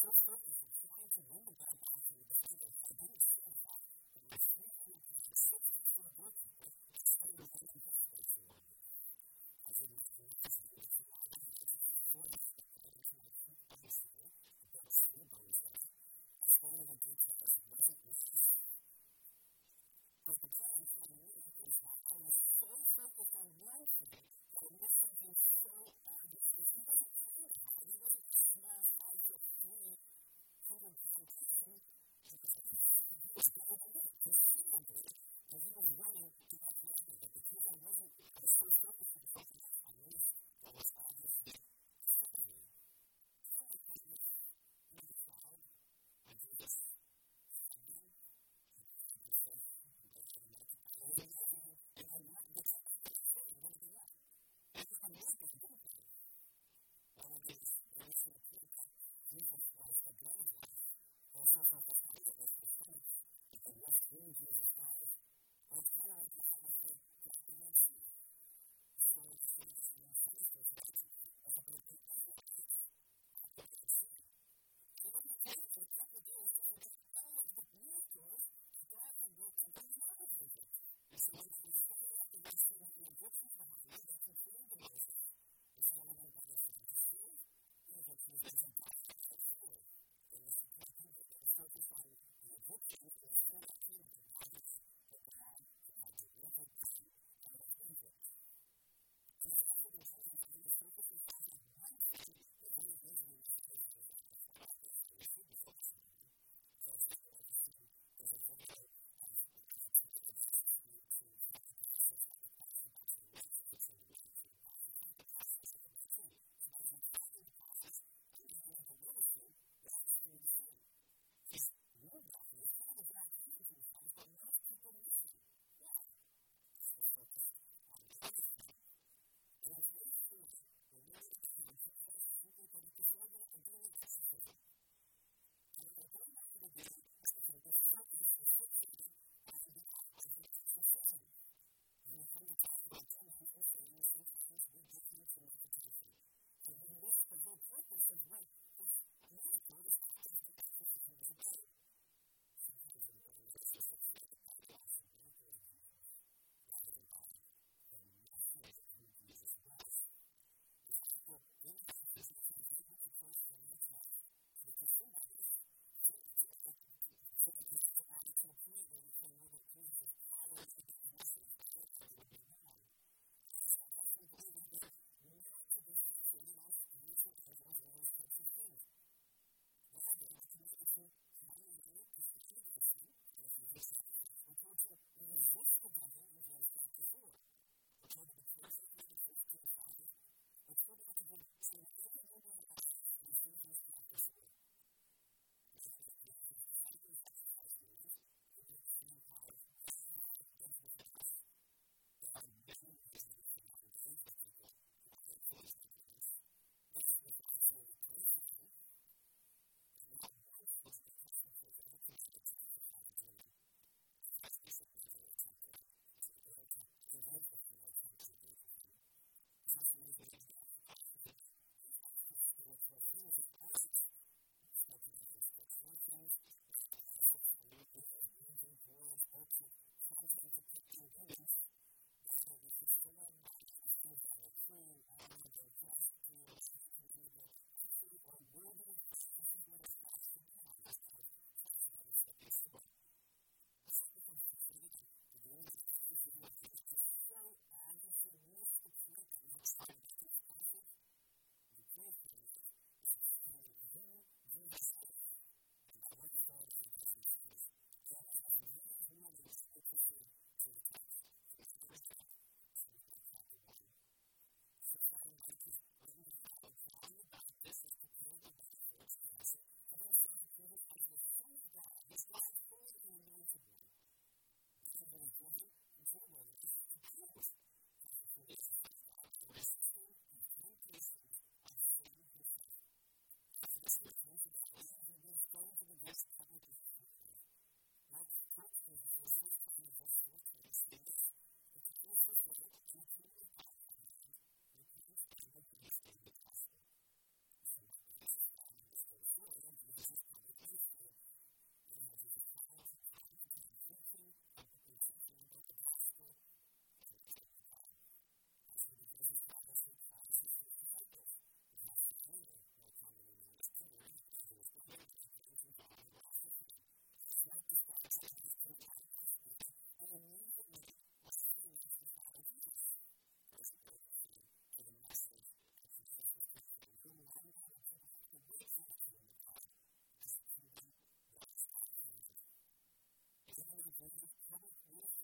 so focused on trying to win the ball back to the defenders, I didn't see the fact that my 364 goalkeeper was spending the game in this place for one. As it was the last year, so I was just 40 players in my two high school, there was 3 boys there. As one of the details wasn't missing. But the problem for me is that I was so focused on one thing that I missed something so obvious. If he wasn't playing hard, he wasn't a small 5'3", 100-pound person. He was better than me, conceivably, and he was running to that nothing. But because I was so focused on something I missed that was obvious for me. So I kind of in the crowd, I do this again, and I said, and I want the text to say, what do you want? And I want this movie. One of these recent things, Jesus was the bread of life. Also, for the fact that it's the fruit, and what's in Jesus' life, I kind of like I would say, what do you see? So it's Jesus in the face of life, as a big thing of life. I think it's true. So what do you think? So what we do is we take all of the miracles, God can work to be out of it. And so when we say that the rest of the Egyptians behind me, they can feel the Moses. And so when everybody is going to school, the Egyptians doesn't back up at school. And this is what they do. They focus on the Egyptians and still not seeing the bodies that God had delivered them out of Egypt. And it's also the same that they focus on one thing that they usually focus on that they thought they should be focusing on. So it's just like there's a video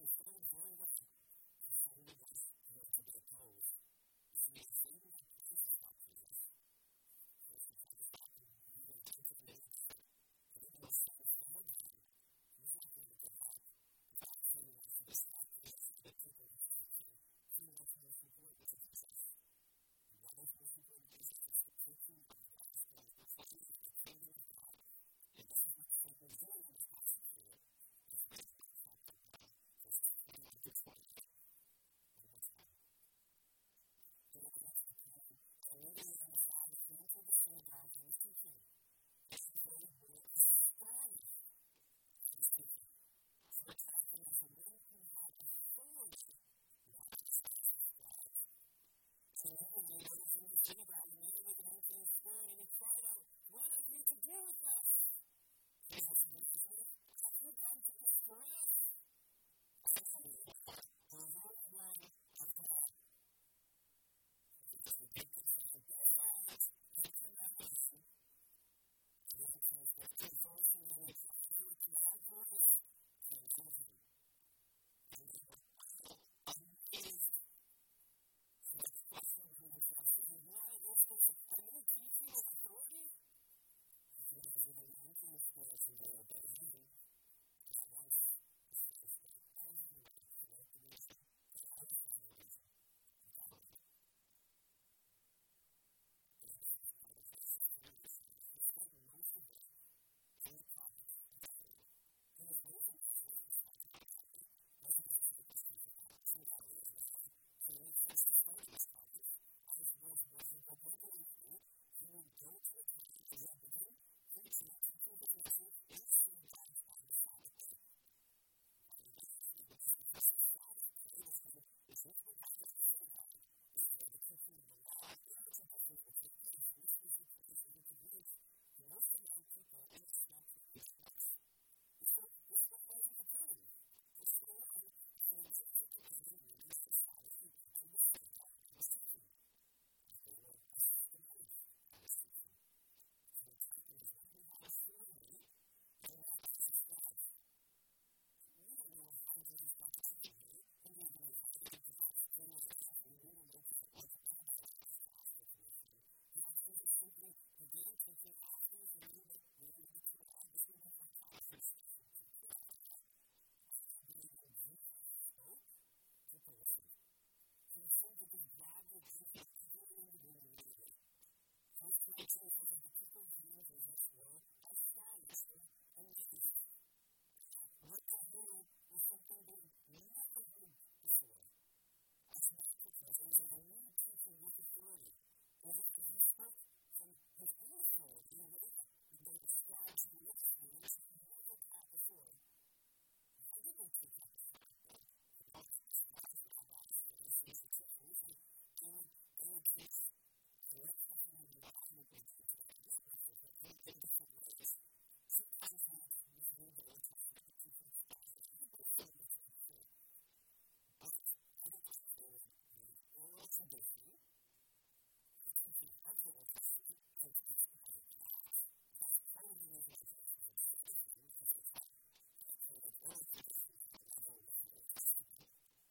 referred very well to solely what's going to be opposed. If we say we have Jesus about Jesus, first we try to stop him, we will get to the military. And even though some for him, he's not going to give up. In fact, he wants to stop this, the people he's teaching. He wants to most important is Jesus. What is most important is Jesus, the teaching of the gospel, the faith, the kingdom of God. And this is what Satan is doing in this passage here. It's basically chapter 1, verses 21 to 28. One more time. In the next time, a lady in the Sabbath went to the synagogue and was teaching. And they were astonished at his teaching. For exactly as a man who had authority, not as the scribes. So another man was in the synagogue and immediately the unclean spirit, and he cried out, "What have you to do with us? Jesus answered, "Have you come to destroy us? I tell you, the Lord one of God." Jesus rebuked them, saying, "Be silent, and come out of him." The unclean spirit convulsed him, and he tried to do it to our voice, and killed him. And they were all amazed. So they questioned him and saying, "Why is this a new teaching of authority?" He said, "Because when the unclean spirits and they obey me, at once the spirits go every way throughout the region, and outside the region, and follow me." And this is part of Jesus' previously. He spent most of it in the province of Galilee. He was raised in Nazareth, which was not Galilee. Most of his disciples were prophets in Galilee as well. So when he first discovered this prophets, his words were, "He will go to Israel, he will go to the country to Zebulun, preaching and teaching his message in the synagogues on the Sabbath day." And this is because the Sabbath day is literally not just the synagogue. This is where the teaching of the law and spiritual lessons will take place. This is the place of introduce most of the young people in the snapshot of this place. So this is what I think of doing. This is what I'm doing. This is what I'm doing. This is how I think of the synagogue and the teaching. They were astonished at his teaching. So the teaching is not about authority, but about his life. We don't know how Jesus got to teaching me. We don't know how Jesus got to doing what he's doing. We don't know what's about his gospel commission. He actually simply began teaching after his meeting with the two this was one of our conference sessions. When Jesus spoke, people listened. To the point that the God will take it in the room immediately. First Corinthians says that the people hearing Jesus were astonished and amazed. What they heard was something they never heard before. That's not because it was a new teaching with authority. It was because he spoke from his own authority in a way that the scribes and the experts never taught before. They didn't teach at the time, but the scribes and rabbis and the teachers, they would teach directly from the doctrine of nature to the disciples, but in different ways. Sometimes we use the Old Testament to teach them styles. People still use it too. But I think it's for the oral tradition, the teaching of the Old Testament, and the teaching of the past. That's part of the reason I think it's a tradition, because it's not the oral tradition at the level of the Old Testament.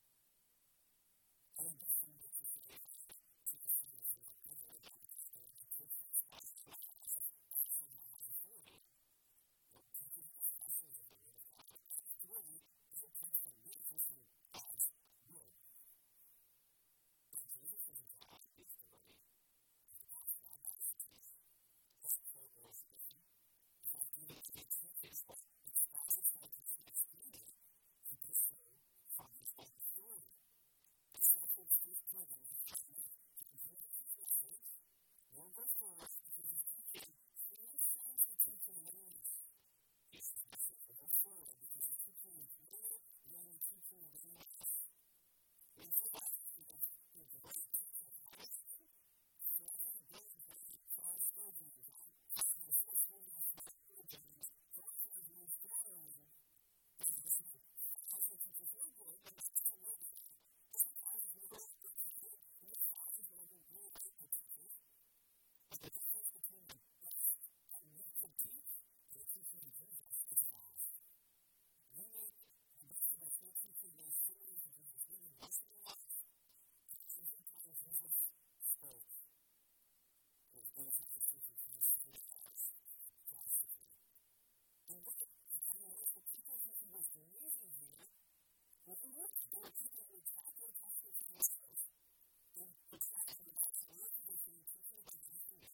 And this is what you say about Jesus Christ and what God has done to the church as well as actually not as authority. What Jesus was also the word of God. Authority doesn't come from me, it comes from God's word. But Jesus is a God who is authority. The past rabbis teach this for oral tradition. In fact, even to the extent is what it's process like this explaining to differ from his own authority. It's not for the first program to translate Jesus' message. One go first because he's teaching transcends the teaching ways. Jesus' message will go forward because he's teaching in greater than the teaching of anyone else. And so that's the great teaching of Einstein. So I think the great teaching of Charles Spurgeon is on the fourth word of Spurgeon is first word means flattery. And this is I think teachers are good, but it's still not good. Sometimes it's more good teachers, and the classes are really good teachers. But the difference between the best that we can teach and the teaching of Jesus is vast. We make most of our full teaching may were people who attacked their pastor pastors and attacked them about their condition and teaching about the kingdom.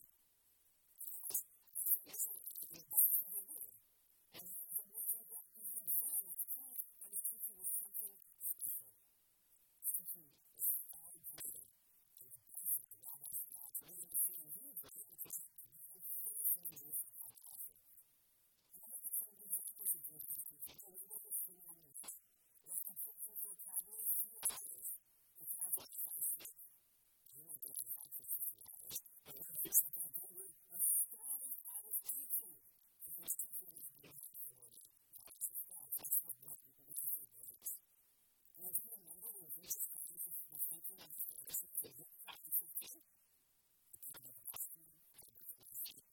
That's what they were. And the Muslims that even then was told that his teaching was something special. Teaching was far greater than the basic law of God. So they understand who is the because the full thing is this pastor. And I look at some of these experts in Georgia and say, oh, we want this thing on this. Let's control for Cowboys, few hours. The Cowboys fight sick. You don't get the fight sick for 2 hours. But we're going to do a strong hour teaching. And this teaching is good for that's what people listen to words. And if you remember when Jesus Christ was thinking of the Pharisees, they didn't practice with him. The people of Boston, the Pharisees,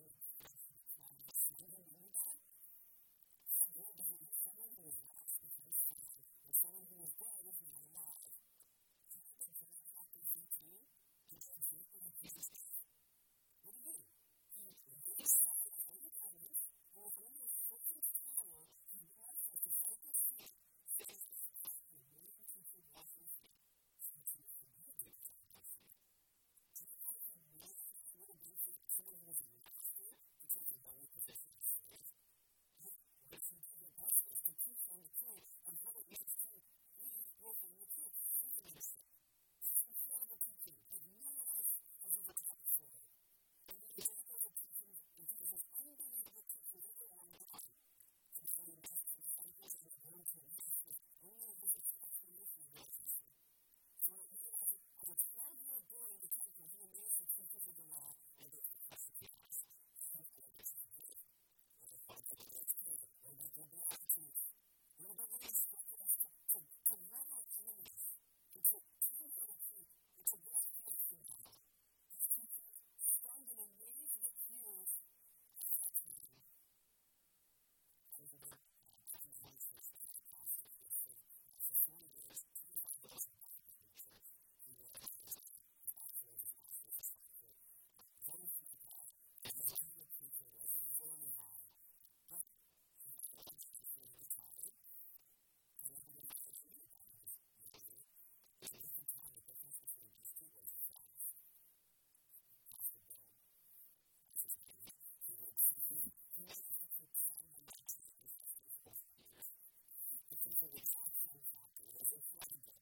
they didn't know that. So what was it? Someone who was lost in Christ and someone who was dead is not alive. So in John chapter 15, he says, when Jesus died, what did he do? He raised up his own evidence, and with almost certain power, he washed his disciples' feet, says this after waiting to wash his feet. So to forgive them from their feet. So you have to know what it means for someone who is a master to take a lower position of faith. Listen to the best is to teach them the truth on how it means to lead within the truth. Intimacy. This is incredible teaching that no one else has ever taught before. And the example of the teaching is this unbelievable teaching that we're on line. And so the best disciples are going to rest with only his explanation of their teaching. So we as a 12-year boy in the temple, he remains the teachers of the law and the question he asked. Something is good. Or the fault of the Lord's good. Or the double attitude. Or the way instructed us to love our enemies. And to teach other truth. And to bless the truth. This teaching stunned and amazed the peers as a team. Over the months of the pastor for 40 years, 25 years in the church, he was a pastor of the pastor for pastor. Very small God, and the level of teacher was very high. But he was one teacher in his body, and he was a teacher in his body. And at different time, the difference between these two was vast. Pastor Bill, he was managed to keep some of the teachers for 4 years. The people were actually happy. It was incredible.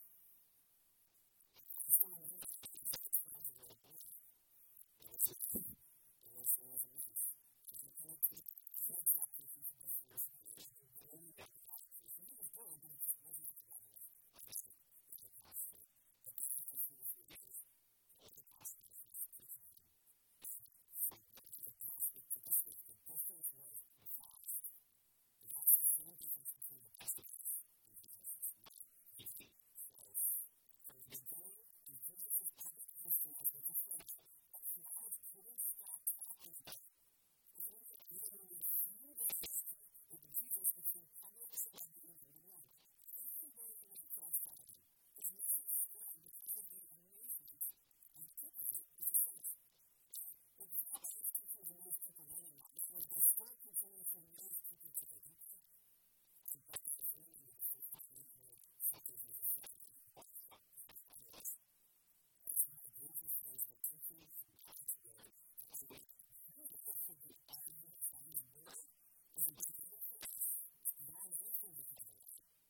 So when he was friends were born, it was a key. It was a means. It was a key. He had sacrifices for the first years. And then he got the sacrifices. And he was good, but it just wasn't at the level of the pastor. But the people who were 4 years, all the pastors was teaching him. So the pastor to this was the difference was vast. And that's the same difference between the pastor and Jesus. You see, so from the beginning, Jesus' public system was the difference. But now children stop talking about it. It's literally through the system of Jesus between public and individual. This is where he was cross-diving. His message spread because of the amazement and typically is the faith. The pastor's teaching to most people right now because they're still continuing to raise people today. So that's the journey of the first time we heard something from the family. What's up? It's not Jesus says that teaching from God's word has a way to also be argued from the word and the beautiful validation with the word.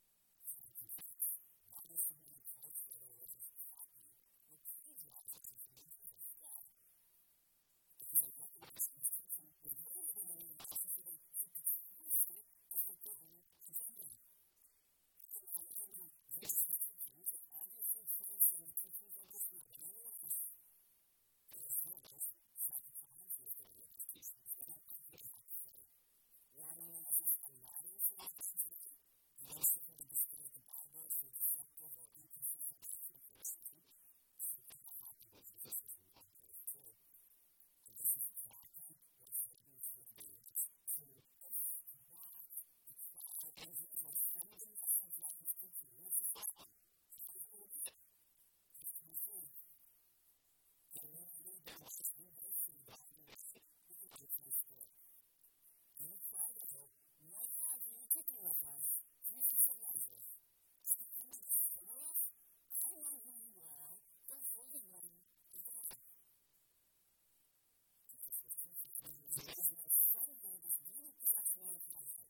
Not as something that talks about a religious copy, but please not as a teaching of God. Because I don't know this teaching was really the way that I said that you could use it to put their own agenda. So I don't know this teachings are obviously transferring teachings of this world. Anyone else? There's no else sacrifice with their religious teachings. They don't have to say. Not only is this a lying philosophy, those people who destroy the Bible as a destructive or inconsistent teaching for a season, something that happened with Jesus is in one way too. And this is exactly what Satan is going to do. So why and he's like sending messages like this teaching. Where's the problem? How do you do it? It's the food. And when you read the message, you basically don't understand. You can just understand. And you try to help. Might have you cooking with us. Jesus loves us. I know who you are. There's only one God. There's no friendly, this really fascinating concept.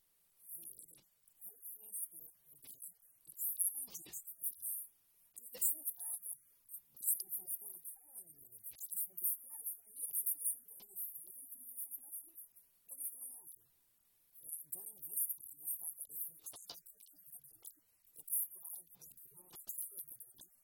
Holy Spirit, it's changes. This is all the central point calling you. So describe for me, if you think that it is creating Jesus' message, what is going on? During this time, this population, it describes the world of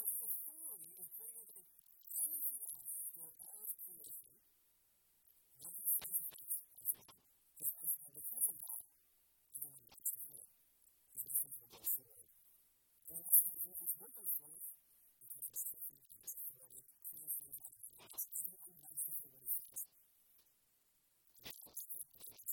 because his authority is greater than anything else for all of creation. What he says as well. Because of that, everyone gets to hear it. Because these things will go forward. And that's why Jesus with us first, because it's different from his authority, so that's what God does. Everyone wants to hear what he says. And that's what's good.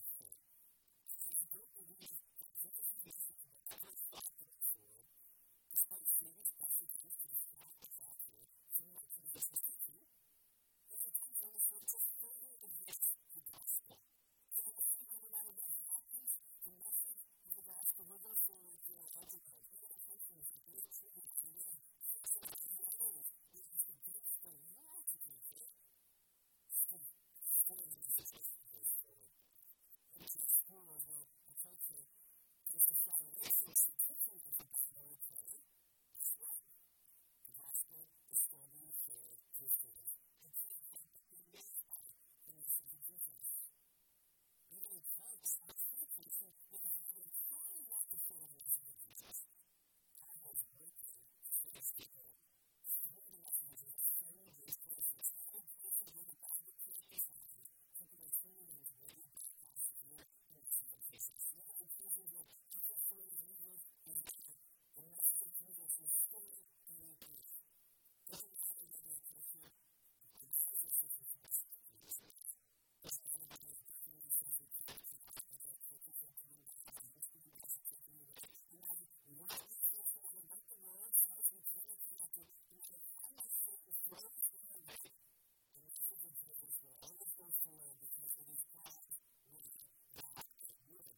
So you don't believe that Jesus is the Son of whatever is left in this world, despite Satan's pressing things to distract us all here, so we want Jesus to listen to, there's a time for us to further advance the gospel. So we'll see how no matter what happens, the message of the gospel will go forward through our enterprise. We're going to come from the great tribute to live. So we have to do it for now to do it. So for the message goes forward. And this is forward, we'll approach it. There's the shadow races, the teaching of the Bible will play. That's right. The gospel is standing in chair to the students. And so we have to be missed by the message of Jesus. Even in Christ, our scriptures say that we have been trying not to show the message of Jesus. God has worked for his people. Spreading the message of Jesus, spreading these places, spreading places where the Bible teaches us. People are turning into really bad passages. The message of Jesus. Even in places where people find Jesus and the message of Jesus is still being preached. Doesn't matter whether it's culture, the message of Jesus is the message of Jesus. Doesn't matter whether it's community centered church, whether it's churches that come back, this could be message of Jesus. And then what we say for the what the Lord says we can't connect it. And then how much for the flow forward, the message of Jesus will always go forward because it is God with God and word.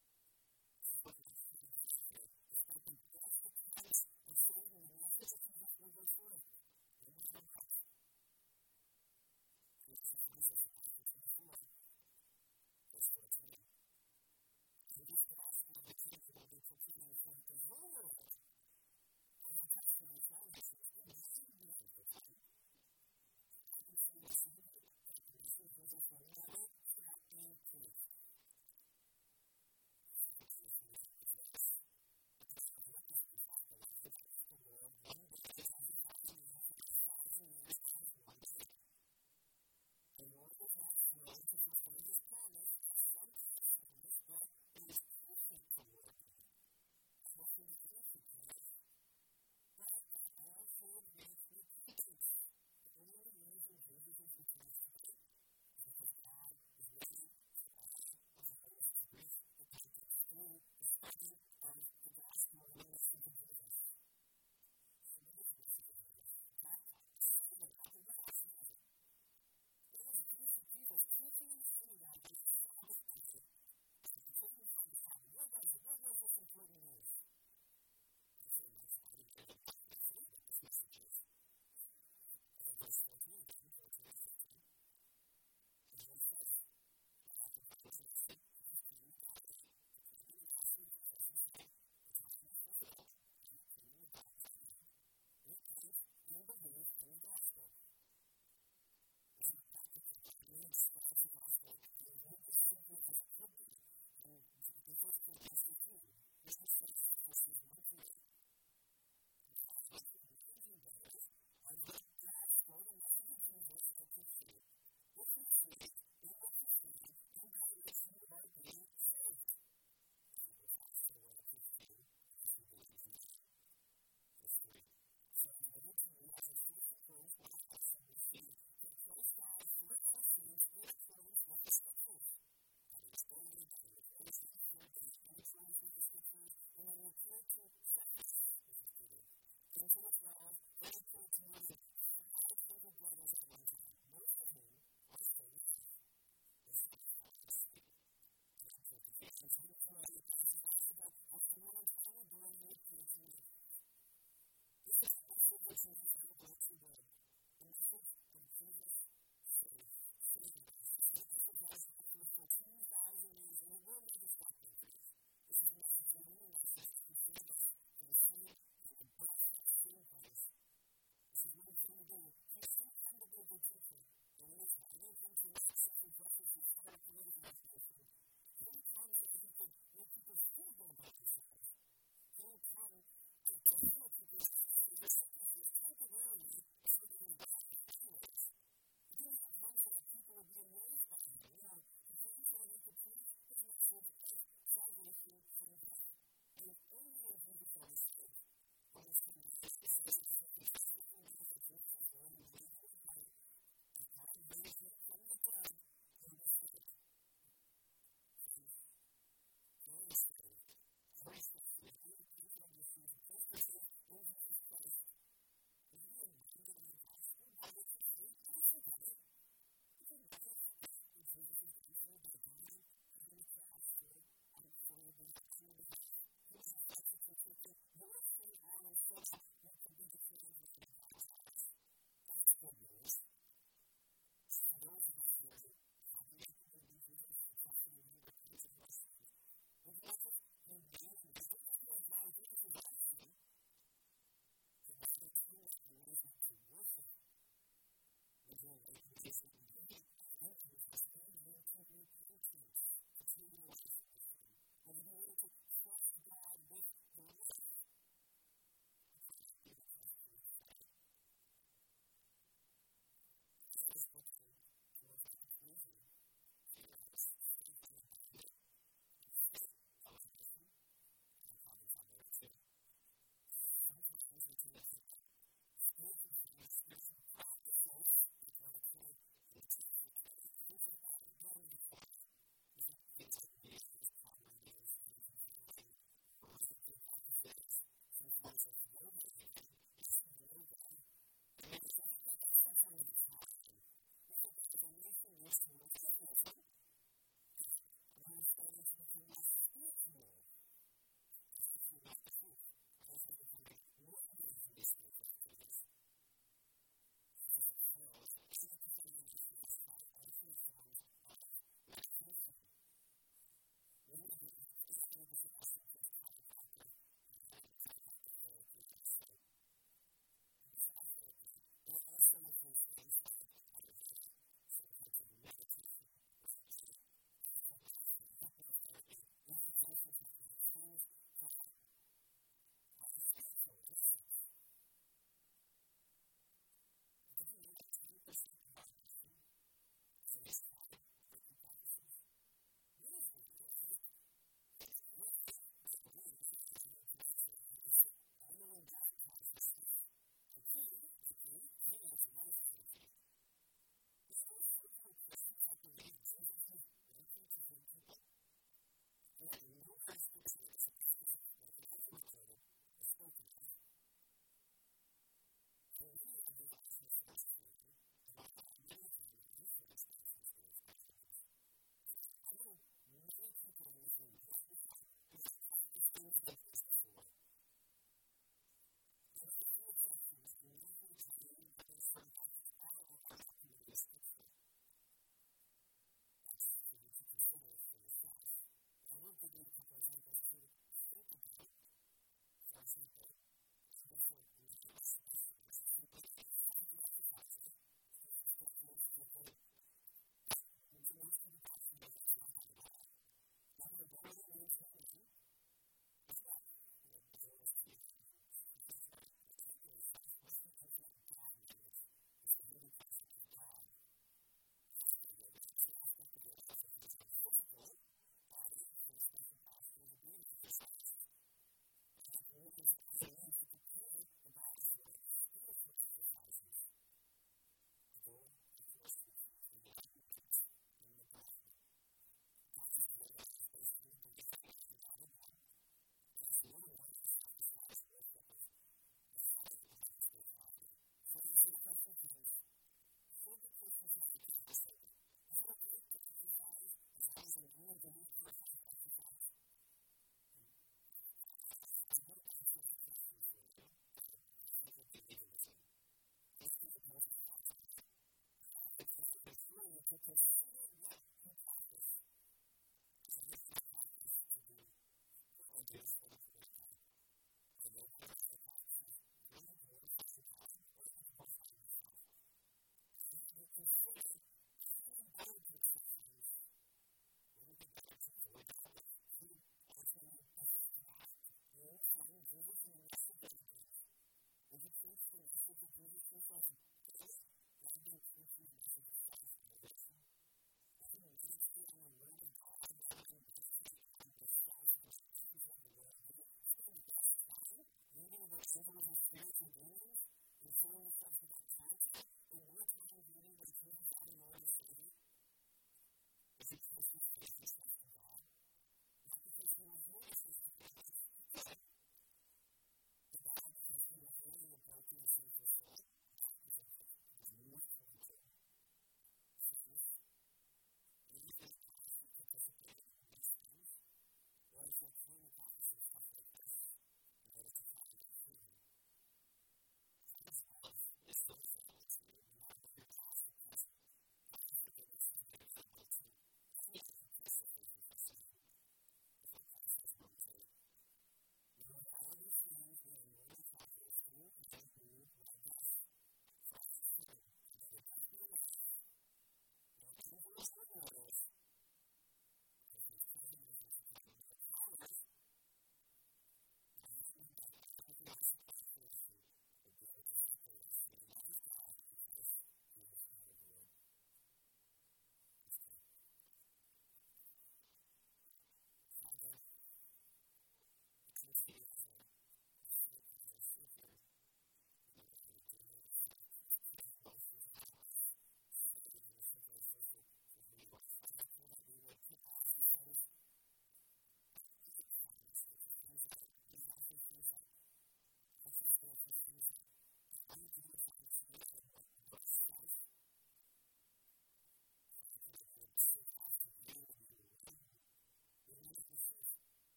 But it's like the best of times of saying the message of Jesus will go forward. No matter what. Jesus is the pastor to the forward. Verse 14. In this gospel, the king will be proclaiming for the whole world. And the testament of God is the message of God. I can say this in the this is Jesus will never stop being preached. This is the message of yes. This is what this is talking about. The world, one day, 10,000 years, 6,000 years, comes one day. The Lord will not slow to fulfill his promise, some promise, but he is patient toward you. Especially the patient promise. But all should wait for patience. The only reason Jesus is the patient is because God is waiting for all of the hosts to reach repentance through the spreading of the gospel and the message of Jesus. So what is the message of Jesus? Baptized. Second of all, what else is it? It was a group of people teaching in the synagogue that they saw this teacher. And the children of the Sabbath. What was this important news? They say, that's why we give it back to the Lord with this message is. In verse 14, verse 14 and 15, the Lord says, after the person is sick, he's being baptized. The king of gospel of Jesus is saying, the time is fulfilled, and the king of baptize you. Repent and believe in the gospel. This is practical. It describes the gospel and what is simple as it could be. And the first thing is the king. This is verses 1 through 8. The gospel is the better. And the gospel, the message of Jesus, will conclude. This is faith, in what you see, and by which you are being saved. So we're fast to the way of his king, if you believe in that. Verse 3. So in order to realize the truth of Christ, what I have said, we see that Christ died for our sins in accordance with the scriptures. That is holy, that is grace, that is in accordance with the scriptures, and we will turn to seconds, this is Peter, into the throne, then to its money, for 500 brothers at one time, most of whom are saved. This is how to speak. And so the Torah, the passage talks about how someone's own blood may appear to me. This is the privilege of the God's word. The message of Jesus saving us. This message has happened for 2,000 years, and it will never stop being preached. This is the message of the new message to save us from the sin and the birth of sin place. This is one thing